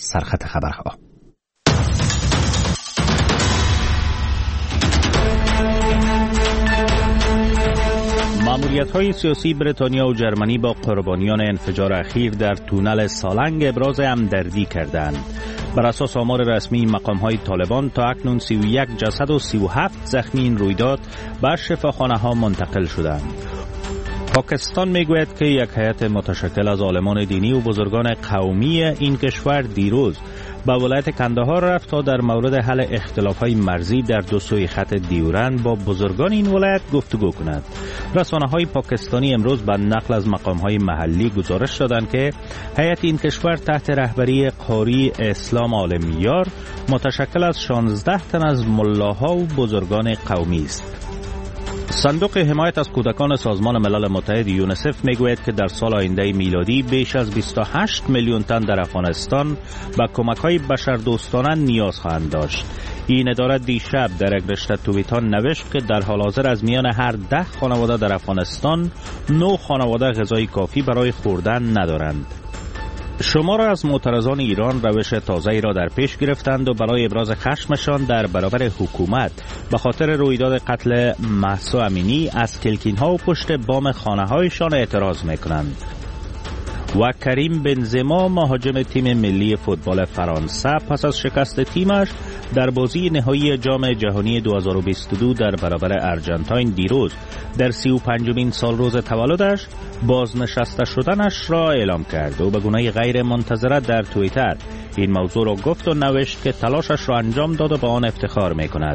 سرخط خبرها. ماموریت‌های سیاسی بریتانیا و جرمنی با قربانیان انفجار اخیر در تونل سالنگ ابراز همدردی کردند. بر اساس آمار رسمی مقام‌های طالبان تا اکنون 31 جسد و 37 زخمی این رویداد به شفاخانه‌ها منتقل شدند. پاکستان میگوید که یک هیئت متشکل از عالمان دینی و بزرگان قومی این کشور دیروز به ولایت کندهار رفت تا در مورد حل اختلاف‌های مرزی در دو سوی خط دیورن با بزرگان این ولایت گفتگو کند. رسانه‌های پاکستانی امروز به نقل از مقام‌های محلی گزارش دادند که هیئت این کشور تحت رهبری قاری اسلام عالمیار متشکل از 16 تن از ملاها و بزرگان قومی است. صندوق حمایت از کودکان سازمان ملل متحد یونیسف میگوید که در سال آینده میلادی بیش از 28 میلیون تن در افغانستان به کمک‌های بشردوستانه نیاز خواهند داشت. این اداره دیشب در یک رشته توییت‌ها نوشت که در حال حاضر از میان هر 10 خانواده در افغانستان 9 خانواده غذای کافی برای خوردن ندارند. شمار از معترضان ایران روش تازه‌ای را در پیش گرفتند و برای ابراز خشمشان در برابر حکومت به خاطر رویداد قتل مهسا امینی از کلکین‌ها و پشت بام خانه‌هایشان اعتراض می‌کنند. و کریم بنزما مهاجم تیم ملی فوتبال فرانسه پس از شکست تیمش در بازی نهایی جام جهانی 2022 در برابر ارژانتین دیروز در 35مین سالروز تولدش بازنشسته شدنش را اعلام کرد و به گونه غیر منتظره در توییتر این موضوع را گفت و نوشت که تلاشش را انجام داد و به آن افتخار می‌کند.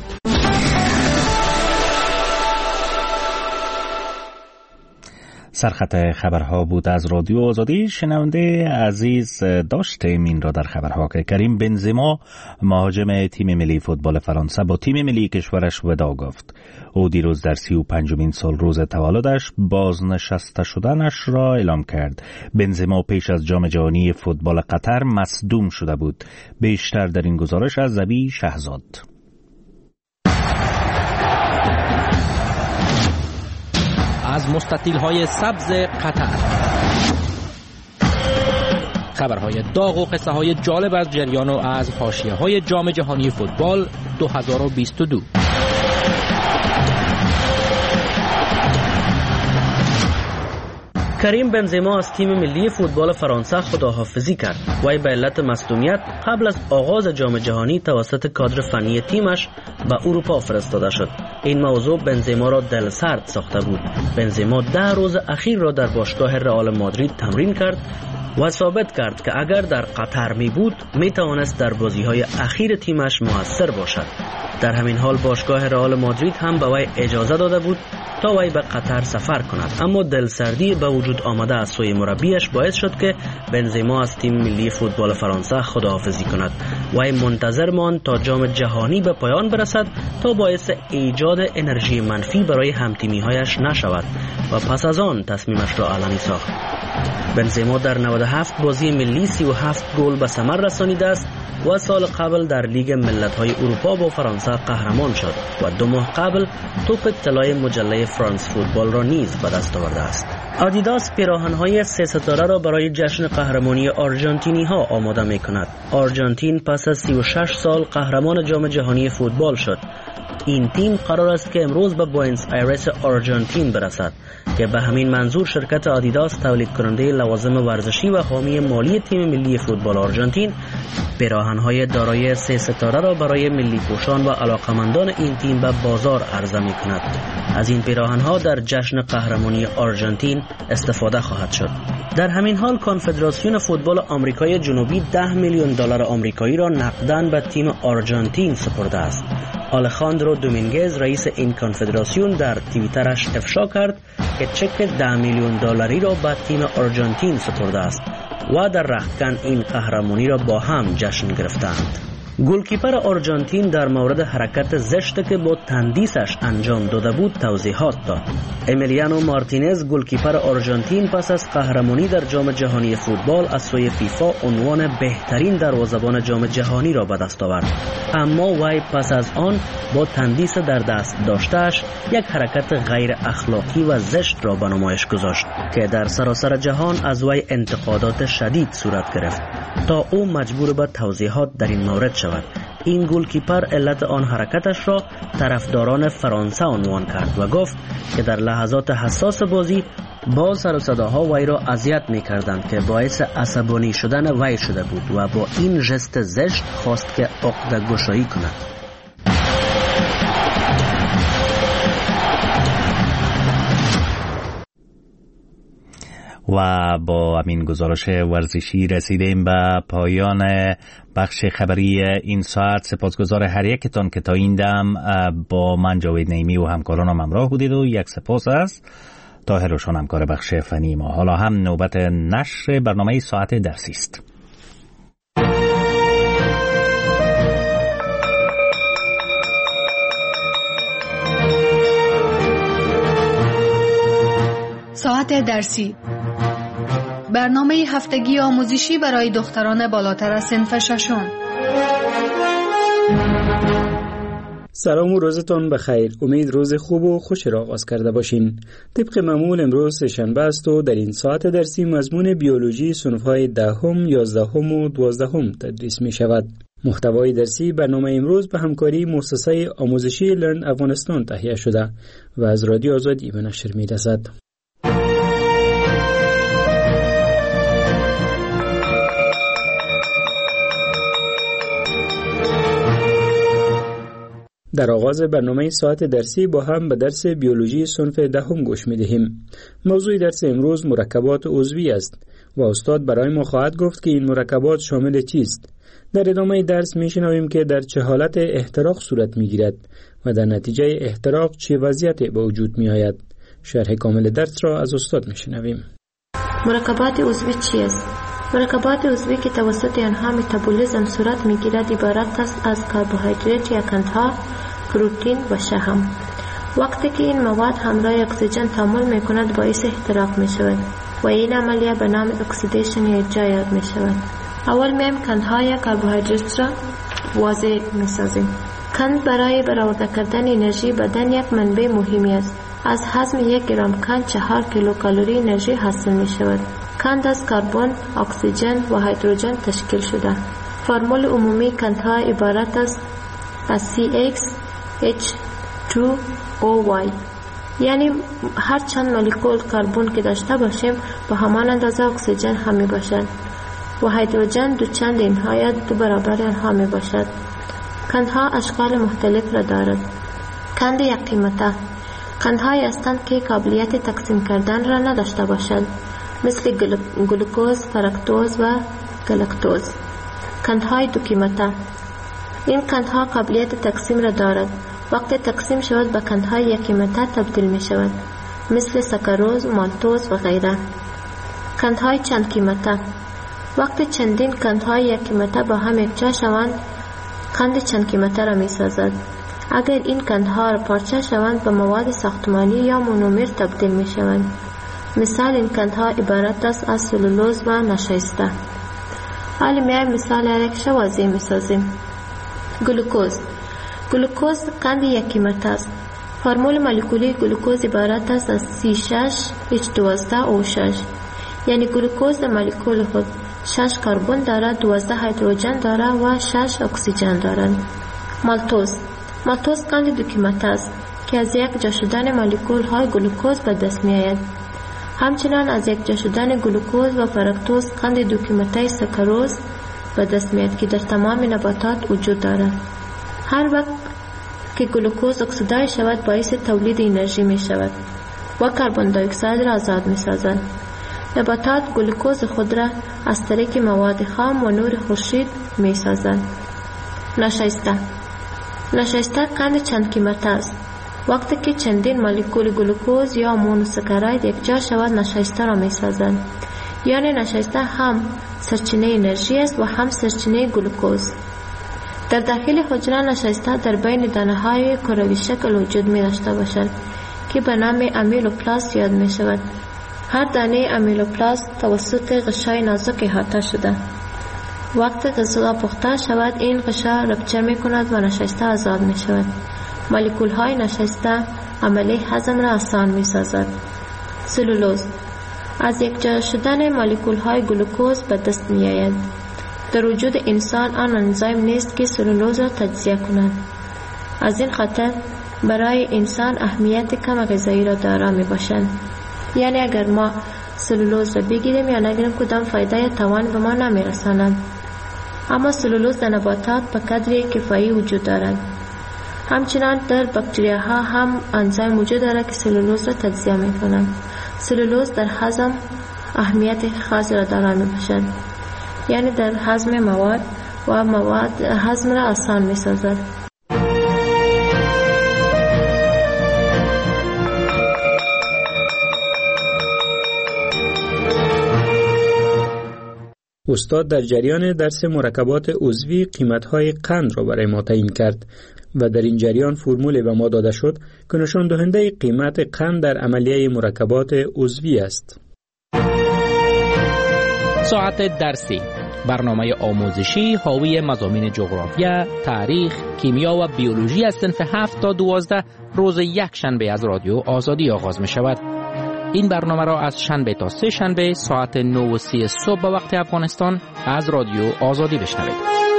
سرخط خبرها بود از رادیو آزادی. شنونده عزیز داشتیم این را در خبرها که کریم بنزما مهاجم تیم ملی فوتبال فرانسه با تیم ملی کشورش وداع گفت. او دیروز در 35مین سالروز تولدش بازنشسته شدنش را اعلام کرد. بنزما پیش از جام جهانی فوتبال قطر مصدوم شده بود. بیشتر در این گزارش از زبی شهزاد. از مستطیل‌های سبز قطر خبرهای داغ و قصه‌های جالب از جریان و از حاشیه‌های جام جهانی فوتبال 2022. کریم بنزما از تیم ملی فوتبال فرانسه خداحافظی کرد. وی به علت مصدومیت قبل از آغاز جام جهانی توسط کادر فنی تیمش به اروپا فرستاده شد. این موضوع بنزما را دلسرد ساخته بود. بنزما 10 روز اخیر را در باشگاه رئال مادرید تمرین کرد و ثابت کرد که اگر در قطر می بود می توانست در بازی‌های اخیر تیمش موثر باشد. در همین حال باشگاه رئال مادرید هم به وی اجازه داده بود تا وی به قطر سفر کند، اما دلسردی به وجود آمده از سوی مربیش باعث شد که بنزما از تیم ملی فوتبال فرانسه خداحافظی کند. وی منتظر ماند تا جام جهانی به پایان برسد تا باعث ایجاد انرژی منفی برای همتیمی‌هایش نشود و پس از آن تصمیمش را علنی ساخت. بنزما در 97 بازی ملی 37 گل به ثمر رسانیده است و سال قبل در لیگ ملت‌های اروپا با فرانسه قهرمان شد و 2 ماه قبل توپ طلای مجله فرانس فوتبال را نیز به دست آورده است. آدیداس پیراهن‌های 3 ستاره را برای جشن قهرمانی آرژانتینی‌ها آماده می‌کند. آرژانتین پس از 36 سال قهرمان جام جهانی فوتبال شد. این تیم قرار است که امروز به بوئنوس آیرس آرژانتین برسد که به همین منظور شرکت آدیداس تولید کننده لوازم ورزشی و حامی مالی تیم ملی فوتبال آرژانتین پیراهن‌های دارای 3 ستاره را برای ملی پوشان و علاقمندان این تیم به بازار عرضه می‌کند. از این پیراهن‌ها در جشن قهرمانی آرژانتین استفاده خواهد شد. در همین حال کنفدراسیون فوتبال آمریکای جنوبی 10 میلیون دلار آمریکایی را نقداً به تیم آرژانتین سپرده است. آلخاندرو دومینگز رئیس این کنفدراسیون در توییترش افشا کرد که چک 10 میلیون دلاری را به تیم آرژانتین سپرده است و در رختکن این قهرمانی را با هم جشن گرفتند. گلکیپر آرژانتین در مورد حرکت زشتی که با تندیسش انجام داده بود توضیحات داد. امیلیانو مارتینز گلکیپر آرژانتین پس از قهرمانی در جام جهانی فوتبال از سوی فیفا عنوان بهترین دروازه‌بان جام جهانی را به دست آورد، اما وی پس از آن با تندیس در دست داشته‌اش یک حرکت غیر اخلاقی و زشت را به نمایش گذاشت که در سراسر جهان از وی انتقادات شدید صورت گرفت تا او مجبور به توضیحات در این مورد شود. این گلکیپر علت آن حرکتش را طرفداران فرانسه عنوان کرد و گفت که در لحظات حساس بازی با سر و صداها وی را اذیت می‌کردند که باعث عصبانی شدن وی شده بود و با این ژست زشت خواست که عقده گشایی کند. و با همین گزارش ورزشی رسیدیم به پایان بخش خبری این ساعت. سپاسگزار هر یکتان که تا این دم با من جاوید نعیمی و همکارانم همراه بودید و یک سپاس از طاهر روشن همکار بخش فنی ما. حالا هم نوبت نشر برنامه ساعت درسی است. ساعت درسی، برنامه هفتگی آموزشی برای دختران بالاتر از صنف ششم. سلام و روزتان بخیر. امید روز خوب و خوش را آغاز کرده باشین. طبق معمول امروز سه‌شنبه است و در این ساعت درسی مضمون بیولوژی صنف‌های 10ام، 11ام و 12ام تدریس می شود. محتوای درسی برنامه امروز به همکاری مؤسسه آموزشی لرن افغانستان تهیه شده و از رادیو آزادی به نشر می رسد. در آغاز برنامه ساعت درسی با هم به درس بیولوژی صنف 10م گوش می دهیم. موضوع درس امروز مرکبات عضوی است و استاد برای ما خواهد گفت که این مرکبات شامل چیست. در ادامه درس می شنویم که در چه حالت احتراق صورت می گیرد و در نتیجه احتراق چه وضعیتی به وجود می آید. شرح کامل درس را از استاد می شنویم. مرکبات عضوی چیست؟ مرکبات عضوی که توسط آنها متابولیسم صورت می گیرد عبارت است از کربوهیدرات یا قندها، پروتئین و شحم. وقتی که این مواد همراه اکسیژن تعامل می کند باعث احتراق می شود و این عملیه به نام اکسیدیشن یا اجرا یاد می شود. اول میم قندها یا کربوهیدرات را واضح می سازیم. قند برای برآورده کردن انرژی بدن یک منبع مهمی است. از هضم 1 گرم قند 4 کیلوکالری انرژی حاصل می شود. قند از کربن، اکسیژن و هیدروژن تشکیل شده. فرمول عمومی قندها عبارت است از CH2OY، یعنی هر چند مولکول کربن که داشته باشیم به همان اندازه اکسیژن هم می باشد و هیدروژن دو چند اینها یا 2 برابر آنها می باشد. قندها اشکال مختلف را دارد. قند یک قیمته قندهایی هستند که قابلیت تقسیم کردن را نداشته باشد، مثل گلوکوز، فرکتوز و گلاکتوز. قندهای دو قیمته این قندها قابلیت تقسیم را دارد. وقتی تقسیم شود به قندهای یک قیمته تبدیل می شود، مثل ساکاروز، مالتوز و غیره. قندهای چند قیمته وقتی چندین قندهای یک قیمته با هم یکجا شوند قند چند قیمته را می سازد. اگر این قندها را پارچه شوند به مواد ساختمانی یا مونومر تبدیل می شوند. مثال این قندها عبارت است از سلولوز و نشایسته. حالا میایم مثال یک واضح می سازیم. گلوکوز قند یک قیمت است. فرمول مولکولی گلوکوز عبارت است از C6H12O6، یعنی گلوکوز در مولکول خود 6 کربن دارد، 12 هیدروژن دارد و 6 اکسیژن دارد. مالتوز قند دو قیمت است که از یک جا شدن مولکول های گلوکوز به دست می آید. همچنان از یک جا شدن گلوکوز و فرکتوز قند دو قیمته ساکاروز به دست می آید که در تمام نباتات وجود دارد. هر وقت که گلوکوز اکسیدای شود باعث تولید انرژی می شود و کربن دی اکساید را آزاد می سازد. نباتات گلوکوز خود را از طریق مواد خام و نور خورشید می سازند. نشایسته قند چند قیمته است. وقتی که چندین مولکول گلوکوز یا مونوساکاراید یکجا شود نشایسته را می سازند. یعنی نشایسته هم سرچینه انرژی است و هم سرچینه گلوکوز. در داخل حجره نشسته در بین دانه های کروی شکل وجود می داشته باشند که به نام امیلوپلاست یاد می شود. هر دانه امیلوپلاست توسط غشای نازک احاطه شده. وقتی غذا پخته شود این غشا رپچه می کند و نشسته آزاد می شود. مولکول های نشسته عملی هضم را آسان می سازد. سلولوز از یک جا شدن مولکول های گلوکوز به دست می آید. در وجود انسان آن انزیم نیست که سلولوز را تجزیه کند. از این خاطر برای انسان اهمیت کم غذایی را دارا می باشند. یعنی اگر ما سلولوز را بگیریم یا نگیریم کدام فایده یا توان به ما نمی رساند. اما سلولوز در نباتات به قدری کفایی وجود دارد. همچنان در باکتریاها هم انزیم وجود دارد که سلولوز را تجزیه می کنند. سلولوز در هضم اهمیت خاص را دارا می باشد. یعنی در هضم مواد و مواد هضم را آسان می سازد. استاد در جریان درس مرکبات عضوی قیمت‌های قند را برای ما تعیین کرد و در این جریان فرمولی به ما داده شد که نشان دهنده قیمت قند در عملیه مرکبات عضوی است. ساعت درسی، برنامه آموزشی حاوی مضامین جغرافیا، تاریخ، کیمیا و بیولوژی از صنف 7 تا 12 روز یک شنبه از رادیو آزادی آغاز می شود. این برنامه را از شنبه تا سه شنبه ساعت 9:30 صبح به وقت افغانستان از رادیو آزادی بشنوید.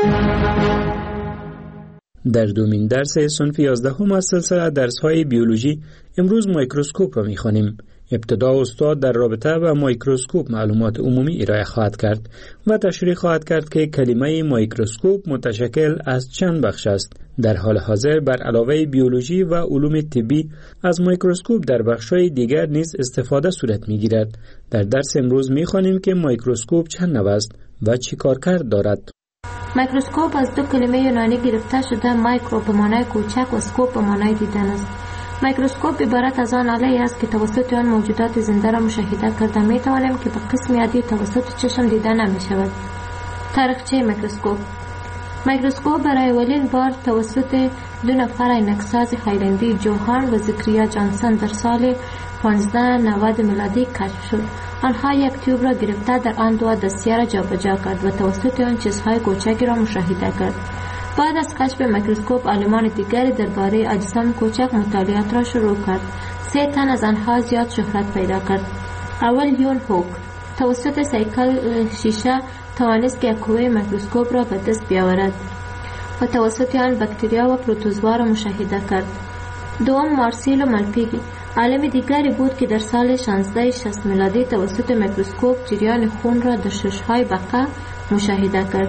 در دومین درس صنف 11 از سلسله درس‌های بیولوژی امروز میکروسکوپ را می‌خوانیم. ابتدا استاد در رابطه با میکروسکوپ معلومات عمومی ارائه خواهد کرد و تشریح خواهد کرد که کلمه میکروسکوپ متشکل از چند بخش است. در حال حاضر بر علاوه بیولوژی و علوم طبی از میکروسکوپ در بخش‌های دیگر نیز استفاده صورت می‌گیرد. در درس امروز می‌خوانیم که میکروسکوپ چند نوع است و چی کارکرد دارد. میکروسکوپ از دو کلمه یونانی گرفته شده، مایکرو به معنای کوچک و اسکوپ به معنای دیدن است. میکروسکوپ عبارت از آن آله است که توسط آن موجودات زنده را مشاهده کرده می توانیم که به قسم عادی توسط چشم دیده نمی شود. تاریخچه میکروسکوپ برای اولین بار توسط دو نفر عینکساز هایلندی جوهان و زکریا جانسون در سال 1590 میلادی کشف شد. آنها یک تیوب را گرفته در آن دو دستیار را جابجا کرد و توسط آن چیزهای کوچکی را مشاهده کرد. بعد از کشف میکروسکوپ عالمان دیگری درباره اجسام کوچک مطالعات را شروع کرد. 3 تن از آنها زیاد شهرت پیدا کرد. اول یون هوک توسط سیکل شیشه توانست که قوه میکروسکوپ را به دست بیاورد و توسط آن باکتریا و پروتوزوا را مشاهده کرد. دوم مارسیلو مالپیگی عالم دیگری بود که در سال 1660 میلادی توسط میکروسکوپ جریان خون را در شش‌های بقا مشاهده کرد.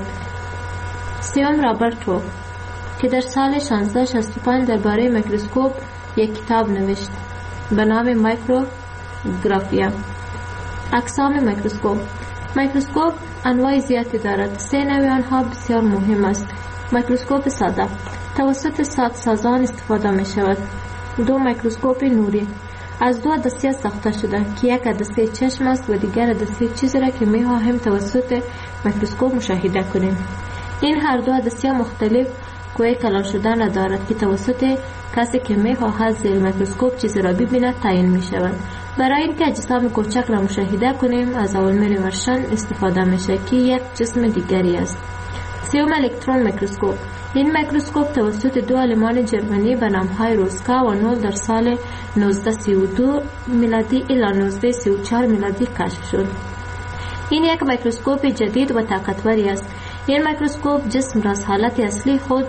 سوم رابرت هوک که در سال 1665 درباره میکروسکوپ یک کتاب نوشت به نام مایکروگرافیا. اقسام میکروسکوپ انواع زیادی دارد. 3 نوع آنها بسیار مهم است. میکروسکوپ ساده توسط سازان استفاده می شود. 2 میکروسکوپ نوری از 2 عدسه ساخته شده که یک عدسه چشم است و دیگر عدسه چیزی را که می خواهیم توسط میکروسکوپ مشاهده کنیم. این هر 2 عدسه مختلف قوه کلان شدن ندارد که توسط کسی که می خواهد زیر میکروسکوپ چیزی را ببیند تعیین می شود. برای اینکه اجسام کوچک را مشاهده کنیم از اولمر ورشن استفاده می شود که یک جسم دیگری است. سوم الکترون میکروسکوپ. این میکروسکوپ توسط 2 عالمان جرمنی به نام‌های روسکا و نول در سال 1932 میلادی الی 1934 میلادی کشف شد. این یک میکروسکوپ جدید و طاقتوری است. این میکروسکوپ جسم را از حالت اصلی خود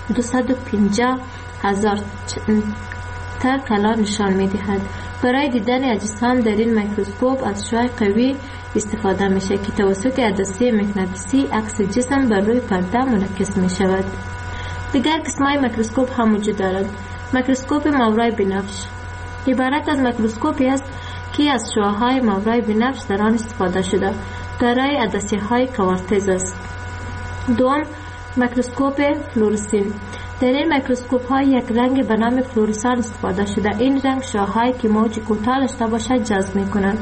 250,000 تا کلان نشان می دهد. برای دیدن اجسام در این میکروسکوپ از شعاع قوی استفاده می شود که توسط عدسه مغناطیسی عکس جسم بر روی پرده منعکس می شود. دیگر قسم‌های میکروسکوپ هم وجود دارد. میکروسکوپ ماورای بنفش عبارت از میکروسکوپی است که از شعاع‌های ماورای بنفش در آن استفاده شده دارای عدسه‌های کوارتز است. دوم میکروسکوپ فلورسین. در این میکروسکوپ ها یک رنگ به نام فلورسان استفاده شده. این رنگ شعاع‌هایی که موج کوتاه داشته باشد جذب می‌کنند.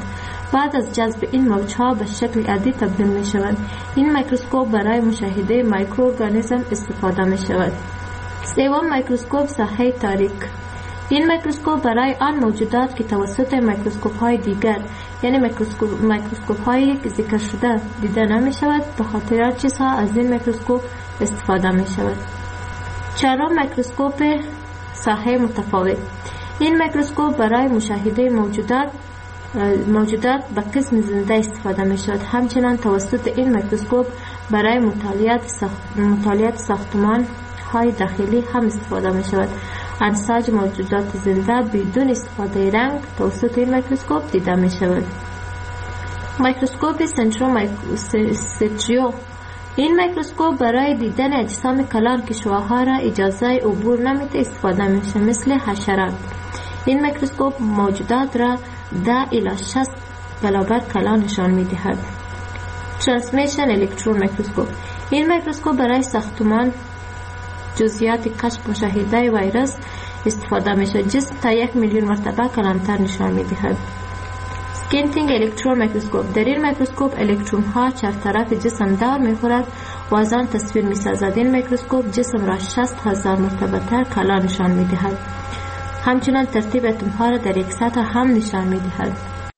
بعد از جذب این موجها به شکل عادی تبدیل می شود. این میکروسکوپ برای مشاهده مایکروارگانیسم استفاده می شود. سوم، میکروسکوپ ساحه تاریک. این میکروسکوپ برای آن موجودات که توسط میکروسکوپ های دیگر یعنی میکروسکوپ های ذکر شده دیده نمی شود به خاطر چیزها از این میکروسکوپ استفاده می شود. چهارم، میکروسکوپ ساحه متفاوت. این میکروسکوپ برای مشاهده موجودات به قسم زنده استفاده می شود. همچنان توسط این میکروسکوپ برای مطالعات ساختمان های داخلی هم استفاده می شود. انساج موجودات زنده بدون استفاده رنگ توسط این میکروسکوپ دیده می شود. میکروسکوپ سنتریو. این میکروسکوپ برای دیدن اجسام کلان که شعاعها را اجازه عبور نمیده استفاده می شود، مثل حشرات. این میکروسکوپ موجودات را 10 الی 60 برابر کلان نشان می دهد. ترانسمیشن الکترون میکروسکوپ. این میکروسکوپ برای ساختمان جزئیات کشف مشاهده ویروس استفاده می شود. جسم تا 1 میلیون مرتبه کلانتر نشان می دهد. سکینتینگ الکترون میکروسکوپ. در این میکروسکوپ الکترون ها چرطرف جسم دور می خورد و از آن تصویر می سازد. این میکروسکوپ جسم را 60,000 مرتبه تر کلان نشان می دهد. همچنان ترتیب اتم ها را در یک سطح هم نشان می دهد.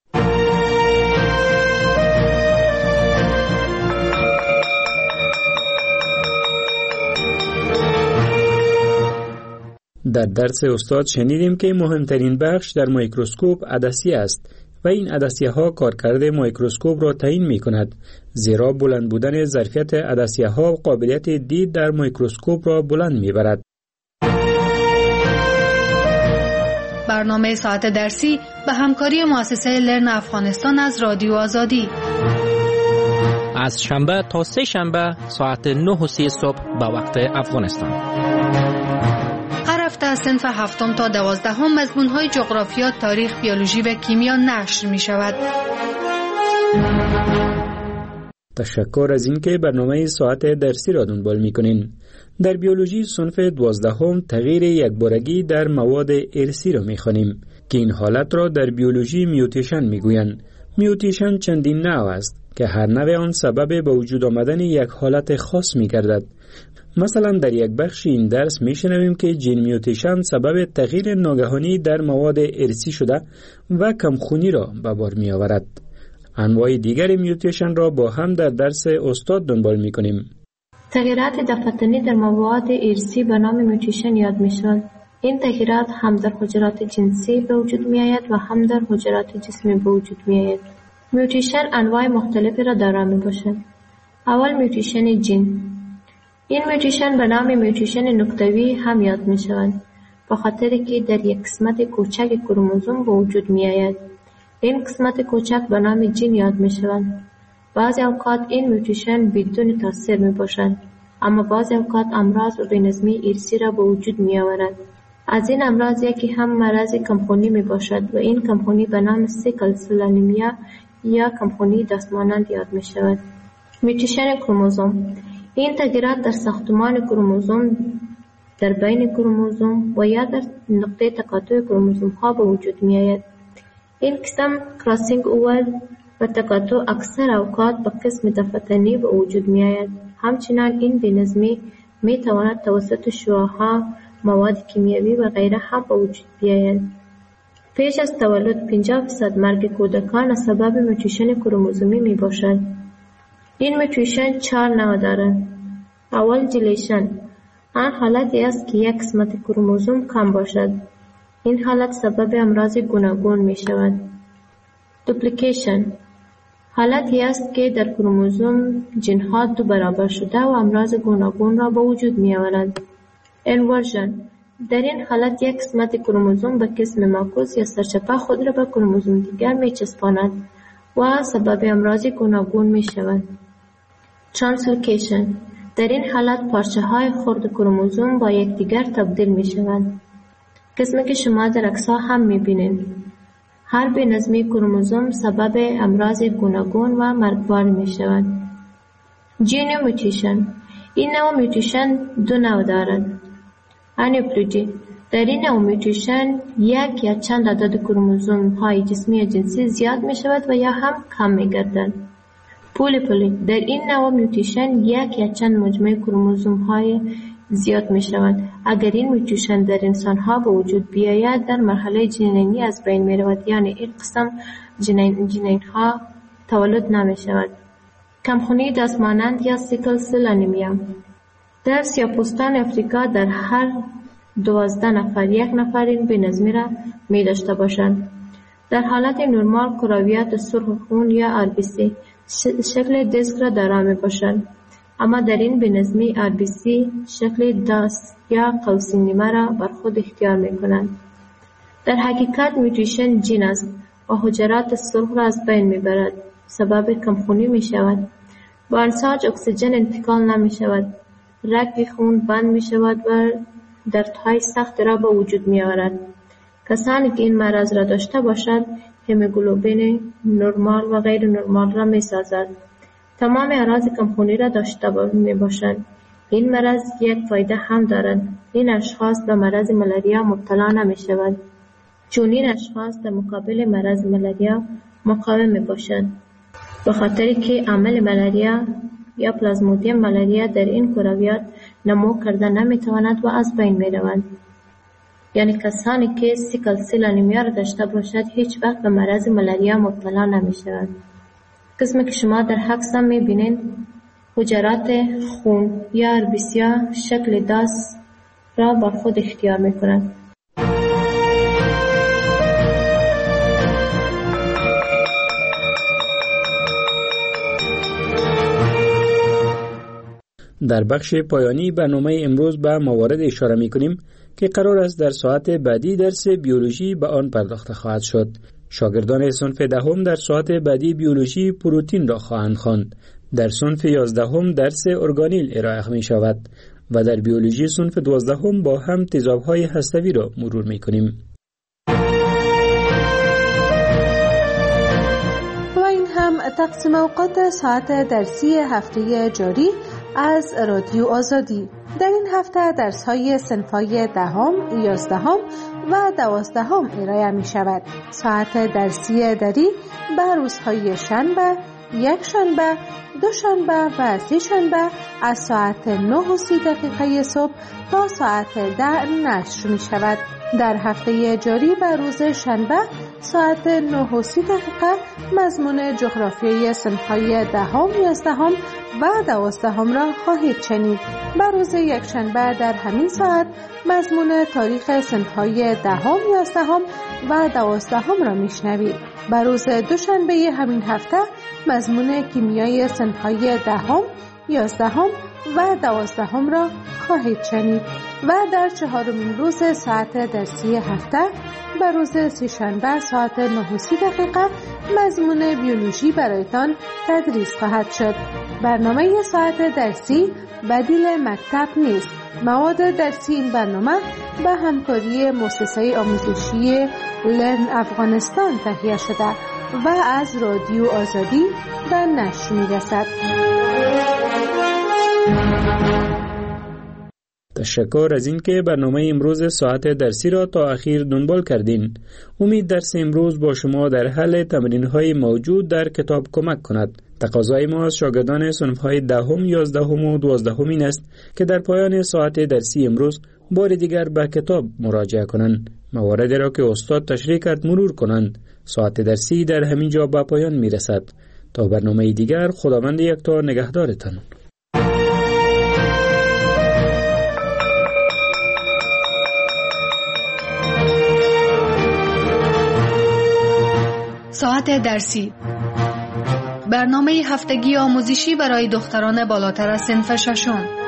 در درس استاد شنیدیم که مهمترین بخش در میکروسکوپ عدسیه است و این عدسیه ها کارکرد میکروسکوپ را تعیین می کند، زیرا بلند بودن ظرفیت عدسیه ها قابلیت دید در میکروسکوپ را بلند می برد. برنامه ساعت درسی به همکاری مؤسسه لرن افغانستان از رادیو آزادی از شنبه تا سه شنبه ساعت 9:30 صبح به وقت افغانستان. هر هفته از صنف 7 تا 12 مضمون‌های جغرافیا، تاریخ، بیولوژی و کیمیا نشر می شود. تشکر از اینکه برنامه ساعت درسی را دنبال می‌کنین. در بیولوژی صنف 12 تغییر یکبارگی در مواد ارثی را می‌خوانیم که این حالت را در بیولوژی میوتیشن می‌گویند. میوتیشن چندین نوع است که هر نوع آن سبب به وجود آمدن یک حالت خاص می‌گردد. مثلا در یک بخش این درس می‌شنویم که جین میوتیشن سبب تغییر ناگهانی در مواد ارثی شده و کمخونی را به بار می‌آورد. انواع دیگر میوتیشن را با هم در درس استاد دنبال می‌کنیم. تغییرات دفتنی در مواد ارثی به نام میوتیشن یاد می‌شود. این تغییرات هم در حجرات جنسی به وجود می‌آید و هم در حجرات جسمی به وجود می‌آید. میوتیشن انواع مختلفی را دارا می‌باشد. اول میوتیشن جین. این میوتیشن به نام میوتیشن نقطه‌ای هم یاد می‌شود، به خاطر که در یک قسمت کوچک کروموزوم به وجود می‌آید. این قسمت کوچک به نام جین یاد می‌شود. بعضی اوقات این میوتیشن بدون تاثیر میباشد، اما بعضی اوقات امراض و بی‌نظمی ارثی را به وجود میآورد. از این امراض یکی هم مرض کمخونی میباشد و این کمخونی به نام سیکل سل انیمیا یا کمخونی دستمانند یاد میشود. میوتیشن کروموزوم. این تغییرات در ساختمان کروموزوم، در بین کروموزوم و یا در نقطه تقاطع کروموزوم ها به وجود میآید. این قسم کراسینگ اوور و تقاطع اکثر اوقات به قسم دفتنی به وجود می آید. همچنان این بی‌نظمی می تواند توسط شعاعها، مواد کیمیایی و غیره هم به وجود بیاید. پیش از تولد 50% مرگ کودکان از سبب میوتیشن کروموزومی می باشد. این میوتیشن 4 نوع دارد. اول دیلیشن. آن حالتی است که یک قسمت کروموزوم کم باشد. این حالت سبب امراض گوناگون می شود. دوپلیکیشن. حالتی است که در کروموزوم جن‌ها 2 برابر شده و امراض گوناگون را به وجود می آورند. انورژن. در این حالت یک قسمت کروموزوم به قسم معکوس یا سرچپه خود را به کروموزوم دیگر می چسباند و سبب امراض گوناگون می شود. ترانسلوکیشن. در این حالت پارچه های خرد کروموزوم با یکدیگر تبدیل می شوند. قسمی که شما در عکس‌ها هم می بینید. هر بی‌نظمی کروموزوم سبب امراض گوناگون و مرگبار می شود. جینو میوتیشن. این نوع میوتیشن 2 نوع دارد. انیپلوژی. در این نوع میوتیشن یک یا چند عدد کروموزوم های جسمی یا جنسی زیاد می شود و یا هم کم می گردند. پولیپولی در این نوع میوتیشن یک یا چند مجموعه کروموزوم های زیاد می شوند. اگر این میوتیشن در انسان ها به وجود بیاید در مرحله جنینی از بین می رود، یعنی این قسم جنین ها تولد نمی شود. کمخونی دستمانند یا سیکل سل انیمیا. در سیاه‌پوستان افریقا در هر 12 نفر یک نفر این بی‌نظمی را می داشته باشند. در حالت نرمال کرویات سرخ خون یا RBC شکل دیسک را دارا می باشند، اما در این بی‌نظمی RBC شکل داس یا قوس نیمه را بر خود اختیار می کنند. در حقیقت میوتیشن جین است و حجرات سرخ را از بین می برد، سبب کمخونی می شود. با انساج اکسیژن انتقال نمی شود، رگ خون بند می شود و دردهای سخت را به وجود می آورد. کسانی که این مرض را داشته باشند هموگلوبین نرمال و غیر نرمال را می سازد. تمام اعراض کمخونی را داشته می باشند. این مرض یک فایده هم دارد، این اشخاص به مرض ملاریا مبتلا نمی شود، چون این اشخاص در مقابل مرض ملاریا مقاوم می باشند، به خاطری که عامل ملاریا یا پلازمودیم ملاریا در این کرویات نمو کرده نمی تواند و از بین می روند. یعنی کسانی که سیکل سل انیمیا را داشته باشد هیچ وقت به مرض ملاریا مبتلا نمی شوند. قسمی که شما در عکس می بینید حجرات خون یا RBC شکل داس را بر خود اختیار می کنند. در بخش پایانی برنامه امروز به موارد اشاره می کنیم که قرار است در ساعت بعدی درس بیولوژی به آن پرداخته خواهد شد. شاگردان صنف دهم در ساعت بعدی بیولوژی پروتئین را خواهند خواند. در صنف 11 درس ارگانیل ارائه می شود و در بیولوژی صنف 12 با هم تیزاب‌های هسته‌ای را مرور می کنیم. و این هم تقسیم اوقات ساعت درسی هفته جاری از رادیو آزادی. در این هفته درس‌های صنف‌های 10، 11 و 12 ارائه می شود. ساعت درسی دری به روزهای شنبه، یک شنبه، دوشنبه و سه شنبه از ساعت 9:30 صبح تا ساعت 10 نشر می شود. در هفته جاری به روز شنبه ساعت 9:30 مضمون جغرافیای صنف‌های 10، 11 و 12 را خواهید شنید. به روز یک شنبه در همین ساعت مضمون تاریخ صنف‌های 10، 11 و 12 را میشنوید. به روز دوشنبه همین هفته مضمون کیمیای صنف‌های 10، 11 و 12 را خواهید شنید و در 4مین روز ساعت درسی هفته به روز سه‌شنبه ساعت 9:30 مضمون بیولوژی برایتان تدریس خواهد شد. برنامه ساعت درسی بدیل مکتب نیست. مواد درسی این برنامه به همکاری مؤسسه آموزشی لرن افغانستان تهیه شده و از رادیو آزادی به نشر می‌رسد. تشکر از اینکه برنامه امروز ساعت درسی را تا اخیر دنبال کردین. امید درس امروز با شما در حل تمرین‌های موجود در کتاب کمک کند. تقاضای ما از شاگردان صنف‌های 10، 11 و 12 این است که در پایان ساعت درسی امروز بار دیگر به کتاب مراجعه کنند. مواردی را که استاد تشریح کرد مرور کنند. ساعت درسی در همین جا به پایان میرسد. تا برنامه دیگر خداوند یکتا نگهدارتان. ساعت درسی، برنامه هفتگی آموزشی برای دختران بالاتر از صنف 6.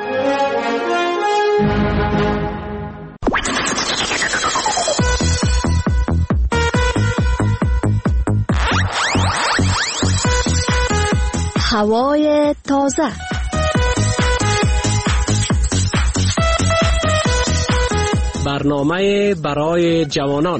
هوای تازه، برنامه برای جوانان،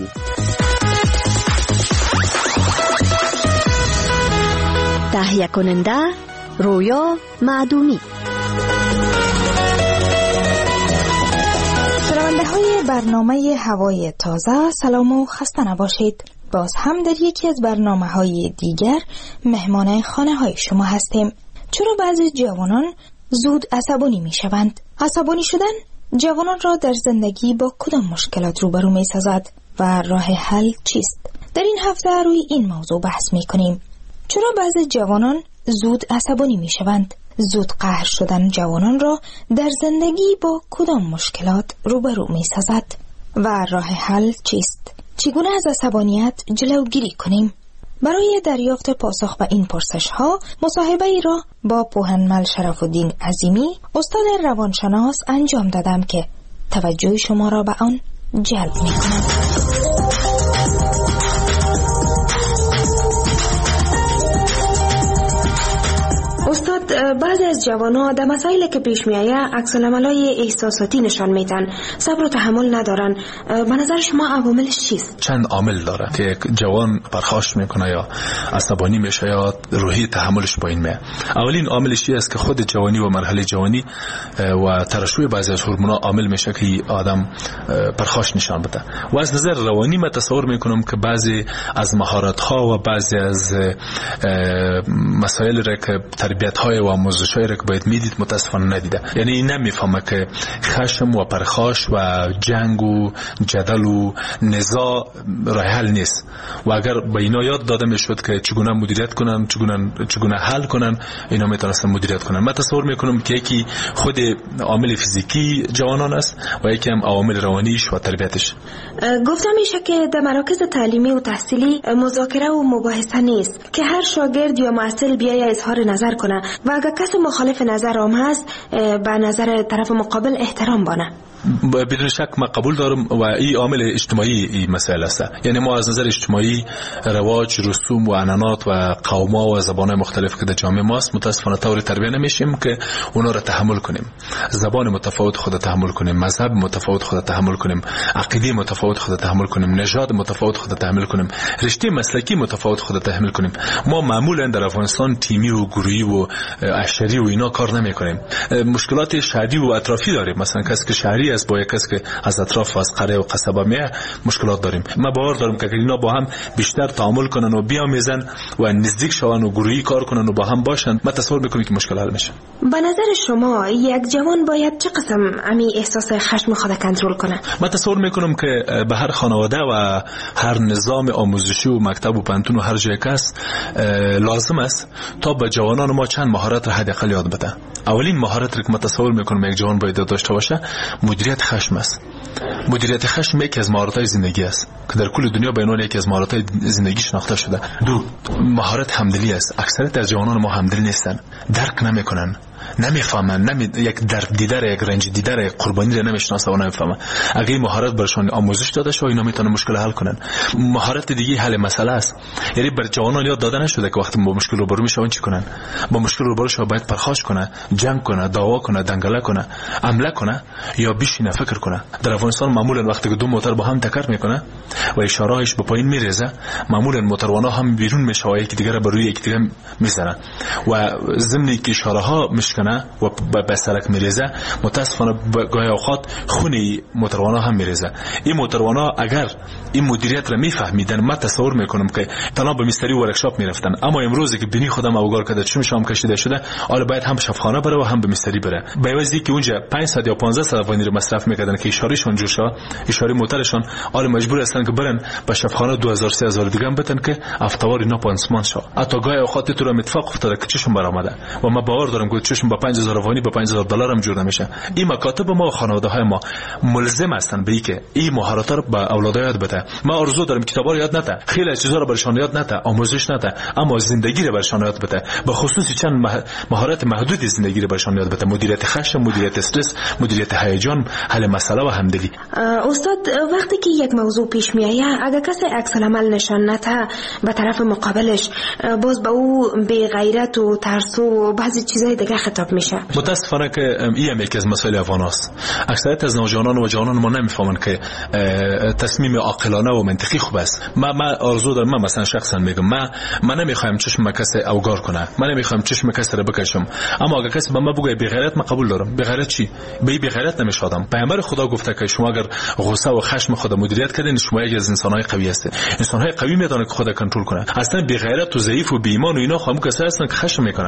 تهیه کننده رویا معدومی. شنونده های برنامه هوای تازه سلام و خسته نباشید. باز هم در یکی از برنامه‌های دیگر مهمان خانه‌های شما هستیم. چرا بعضی جوانان زود عصبانی می‌شوند؟ عصبانی شدن جوانان را در زندگی با کدام مشکلات روبرو می‌سازد و راه حل چیست؟ در این هفته روی این موضوع بحث می‌کنیم. چرا بعضی جوانان زود عصبانی می‌شوند؟ زود قهر شدن جوانان را در زندگی با کدام مشکلات روبرو می‌سازد و راه حل چیست؟ چگونه از عصبانیت جلوگیری کنیم؟ برای دریافت پاسخ به این پرسش‌ها مصاحبه ای را با پوهنمل شرف‌الدین عظیمی استاد روانشناس انجام دادم که توجه شما را به آن جلب می‌کند. استاد، بعضی از جوان‌ها در مسائلی که پیش می‌آید عکس‌العمل‌های احساساتی نشان میدن، صبر و تحمل ندارن. به نظر شما عواملش چیست؟ چند عامل داره که یک جوان پرخاش میکنه یا عصبانی میشه یا روحی تحملش پایین میاد. اولین عاملش این است که خود جوانی و مرحله جوانی و ترشح بعضی از هورمون‌ها عامل میشه که آدم پرخاش نشان بده. و از نظر روانی من تصور میکنم که بعضی از مهارت‌ها و بعضی از مسائل را که تربیت‌های و آموزش‌هایی را که باید میدید متاسفانه ندیده. یعنی نمیفهمه که خشم و پرخاش و جنگ و جدل و نزاع راه حل نیست و اگر به اینا یاد داده میشد که چگونه مدیریت کنن، چگونه حل کنن، اینا میتونستن مدیریت کنن. من تصور میکنم که یکی خود عامل فیزیکی جوانان است و یکی هم عوامل روانیش و تربیتش. گفتم میشه که در مراکز تعلیمی و تحصیلی مذاکره و مباحثه نیست که هر شاگرد یا معلم بیای اظهار نظر کنه و اگر کسی مخالف نظر هم هست به نظر طرف مقابل احترام بانه. بدون شک من قبول دارم و این عامل اجتماعی این مسئله است. یعنی ما از نظر اجتماعی رواج، رسوم و عنعنات و قوم‌ها و زبان‌های مختلف که در جامعه ماست متأسفانه طور تربیت نمیشیم که اونا را تحمل کنیم. زبان متفاوت خود تحمل کنیم، مذهب متفاوت خود تحمل کنیم، عقیده متفاوت خود تحمل کنیم، نژاد متفاوت خود تحمل کنیم، رشته مسلکی متفاوت خود تحمل کنیم. ما معمولا در افغانستان تیمی و گروهی و عشری و اینا کار نمی‌کنیم. مشکلات شهری و اطرافی داریم. مثلا کسی که شهری است با یک کسی که از اطراف از قریه و قصبه میه مشکلات داریم. من باور دارم که اینا با هم بیشتر تعامل کنن و بیامیزن و نزدیک شون و گروهی کار کنن و با هم باشن، من تصور میکنم که مشکل حل میشه. به نظر شما یک جوان باید چه قسم امی احساس خشم خود کنترل کنه؟ من تصور میکنم که به هر خانواده و هر نظام آموزشی و مکتب و پانتون و هر جای کس لازم است تا به جوانان ما چند مهارت را حداقل یاد بده. اولین مهارت که من تصور میکنم یک جوان باید داشته باشه مدیریت خشم است. مدیریت خشم یکی از مهارت‌های زندگی است که در کل دنیا به عنوان یکی از مهارت‌های زندگی شناخته شده. دو، مهارت همدلی است. اکثریت از جوانان ما همدل نیستن، درک نمی‌کنن، نمیفهمن، یک درد دیدار، یک رنج دیدار، یک قربانی را نمیشناسن و نمیفهمن. اگه این مهارت برشان آموزش داده شه اینا میتونن مشکل حل کنن. مهارت دیگه حل مسئله است. یعنی بر جوانان یاد داده نشده که وقتی با مشکل روبرو میشن چی کنن. با مشکل روبرو شو باید پرخاش کنه، جنگ کنه، دعوا کنه، دنگله کنه، حمله کنه یا بشینه فکر کنه. در افغانستان معمولا وقتی که دو موتور با هم تکر میکنه و اشاره‌اش به پایین میریزه، معمولا موتوروانا هم بیرون میشه و یکی دیگه را بر روی یکی دیگه میزنن و ضمن که اشاره‌ها کنه و به سرک میریزه، متاسفانه گاهی اوقات خون موتوروانا هم میریزه. این موتوروانا اگر این مدیریت را میفهمیدن، من تصور میکنم که تنها به مستری ورکشاپ میرفتن. اما امروزی که بینی خودم اوگار کرده چون شام کشیده شده، حالا باید هم شفاخانه بره و هم به مستری بره. به عوضی که اونجا 500 یا 1500 افغانی رو مصرف میکردن که اشارهشون جور شد، اشاره موتورشون، حالا مجبور هستن که برن به شفاخانه 2000 3000 دیگه هم بتن که افتوار اینا پانسمان شو. حتی گاهی اوقات تو رو اتفاق افتاده که چشم برآمده و من باور دارم که چشم با 5000 افغانی با 5000 دلار هم جور نمیشه. این مکاتب ما و خانواده‌های ما ملزم هستن به اینکه این مهارت‌ها رو به اولادها یاد بده. من آرزو دارم کتابا رو یاد نده، خیلی از چیزا رو برشان یاد نده، آموزش نده، اما زندگی رو برشان یاد بده. به خصوص چند مهارت محدود زندگی رو برشان یاد بده: مدیریت خشم، مدیریت استرس، مدیریت هیجان، حل مسئله و همدلی. استاد، وقتی که یک موضوع پیش میآید، اگر کسی عکس العمل نشان نده به طرف مقابلش، باز به او بی غیرت و ترس و بعضی چیزای دیگه خطاب مرتب میشه. متاسفانه که این یکی از مسائل افغان است. اکثریت از نوجوانان و جوانان ما نمیفهمن که تصمیم عاقلانه و منطقی خوب است. من آرزو دارم، من مثلا شخصا میگم من نمیخوام چشم کسی اوگار کنه، من نمیخوام چشم کسی رو بکشم، اما اگه کسی به من بگه بی غیرت، من قبول دارم. بی غیرت چی؟ بی غیرت نمیشدم. پیامبر خدا گفته که شما اگر غصه و خشم خود مدیریت کردین، شما یکی از انسان‌های قوی هستید. انسان‌های قوی میدونن که خود کنترل کنه. اصلا بی غیرت و ضعیف و بی ایمان و اینا خام کسایی هستن که خشم میکنن.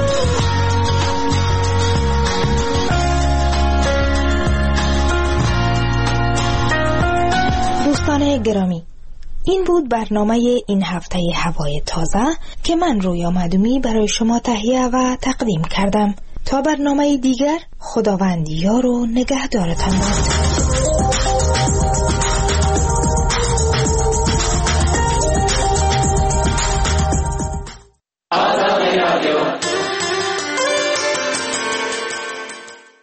دوستان گرامی، این بود برنامه این هفته هوای تازه که من رویا مدومی برای شما تهیه و تقدیم کردم. تا برنامه دیگر، خداوند یار و نگهدارتان باد.